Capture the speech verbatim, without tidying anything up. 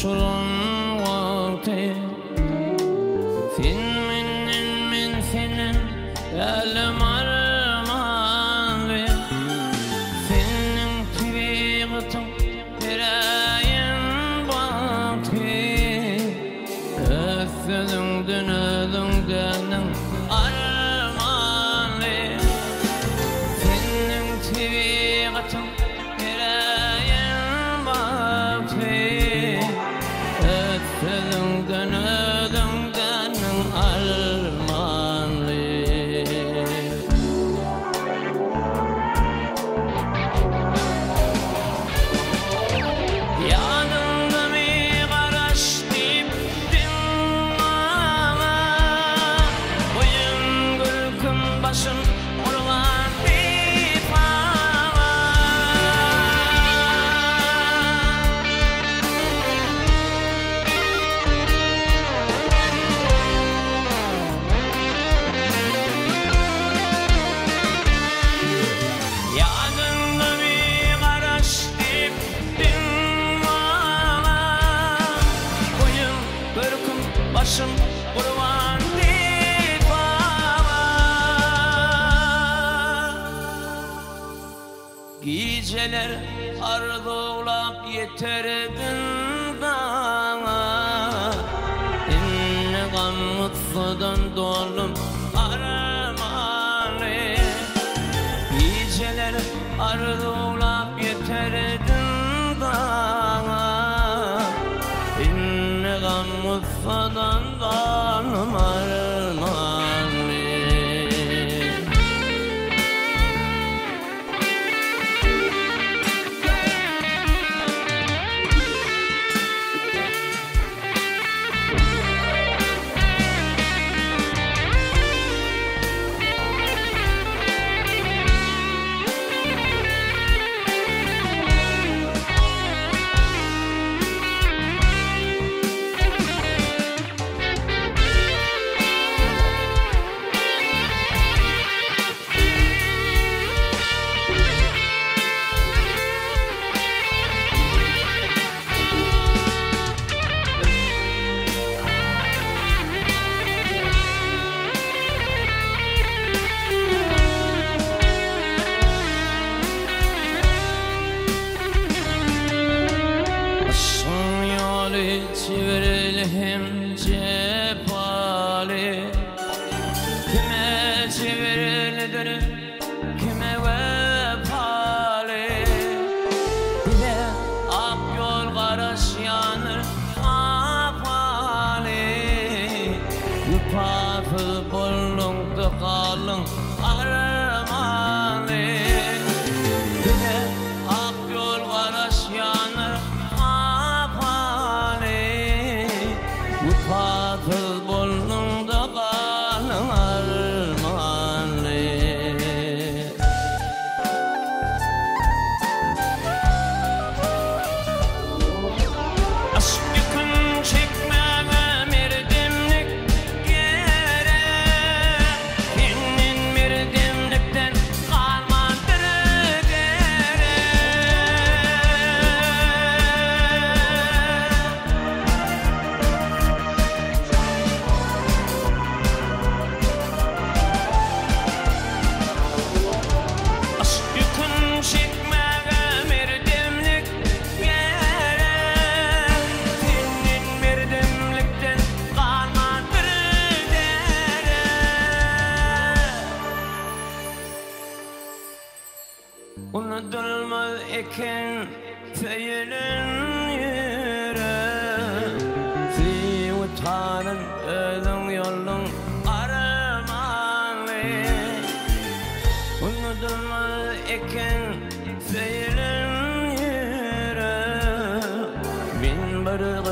şurun vakti fin min min finin elim armanı finin tüyğütün yüreğin vakti öfülündün ölündünün armanı finin tüyğütün yüreğin vakti öfülündün ölündünün armanı. Yanımda bir karaş diptin bana boyun gülküm başım orman bir bana Yanımda bir karaş diptin bana boyun gülküm başım orman bir bana Geceler arzulap yeterdin bana İnne gamutsudan dolum armanı Geceler arzulap yeterdin bana İnne gamutsudan dolum armanı Başın yolu çevirilhim cephali Kime çevrildir, kime vefali Bile ak yol karaş yanır apali Yupafı bollungda kalın armanı Bile ak yol karaş yanır apali Yupafı bollungda kalın armanı Aşk yükün çekmeme mirdimlik gerek Senin mirdimlikten kalmadır gerek Aşk yükün çekmeme mirdimlik gerek Senin mirdimlikten kalmadır gerek Unutulmaz iken feilin yürek Fi utanın ölün yolun armanı Unutulmaz iken feilin yürek Bin bir